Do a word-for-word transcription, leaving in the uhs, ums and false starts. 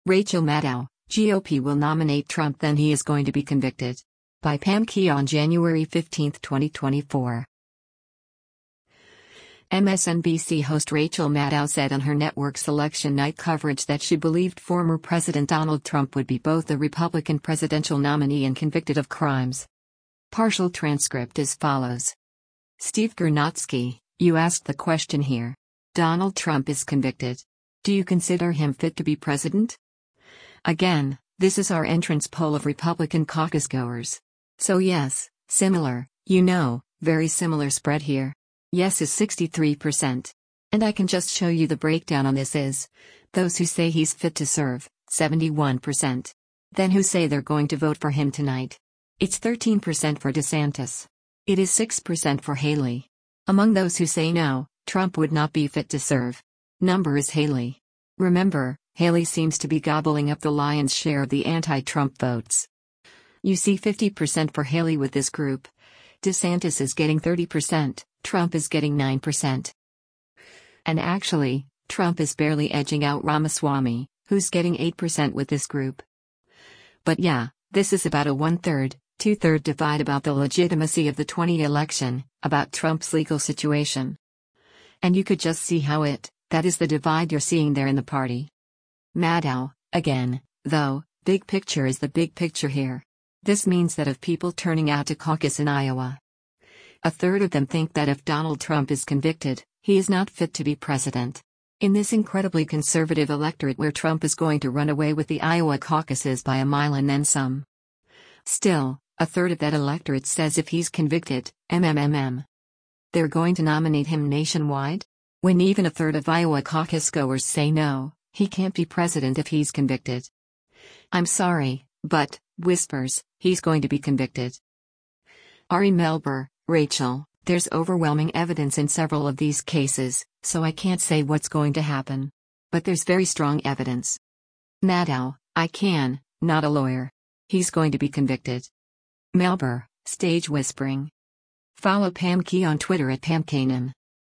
Rachel Maddow, G O P will nominate Trump, then he is going to be convicted. By Pam Key on January fifteenth, twenty twenty-four. M S N B C host Rachel Maddow said on her network's election night coverage that she believed former President Donald Trump would be both a Republican presidential nominee and convicted of crimes. Partial transcript as follows. Steve Gernotsky, you asked the question here. Donald Trump is convicted. Do you consider him fit to be president? Again, this is our entrance poll of Republican caucus goers. So yes, similar, you know, very similar spread here. Yes is sixty-three percent. And I can just show you the breakdown on this is, those who say he's fit to serve, seventy-one percent. Then who say they're going to vote for him tonight. It's thirteen percent for DeSantis. It is six percent for Haley. Among those who say no, Trump would not be fit to serve. Number is Haley. Remember, Haley seems to be gobbling up the lion's share of the anti-Trump votes. You see fifty percent for Haley with this group. DeSantis is getting thirty percent, Trump is getting nine percent. And actually, Trump is barely edging out Ramaswamy, who's getting eight percent with this group. But yeah, this is about a one-third, two-third divide about the legitimacy of the twenty election, about Trump's legal situation. And you could just see how it, that is the divide you're seeing there in the party. Maddow, again, though, big picture is the big picture here. This means that of people turning out to caucus in Iowa, a third of them think that if Donald Trump is convicted, he is not fit to be president. In this incredibly conservative electorate where Trump is going to run away with the Iowa caucuses by a mile and then some. Still, a third of that electorate says if he's convicted, MMMM. They're going to nominate him nationwide? When even a third of Iowa caucus goers say no, he can't be president if he's convicted. I'm sorry, but, whispers, he's going to be convicted. Ari Melber, Rachel, there's overwhelming evidence in several of these cases, so I can't say what's going to happen. But there's very strong evidence. Maddow, I can, not a lawyer. He's going to be convicted. Melber, stage whispering. Follow Pam Key on Twitter at Pam Kanan.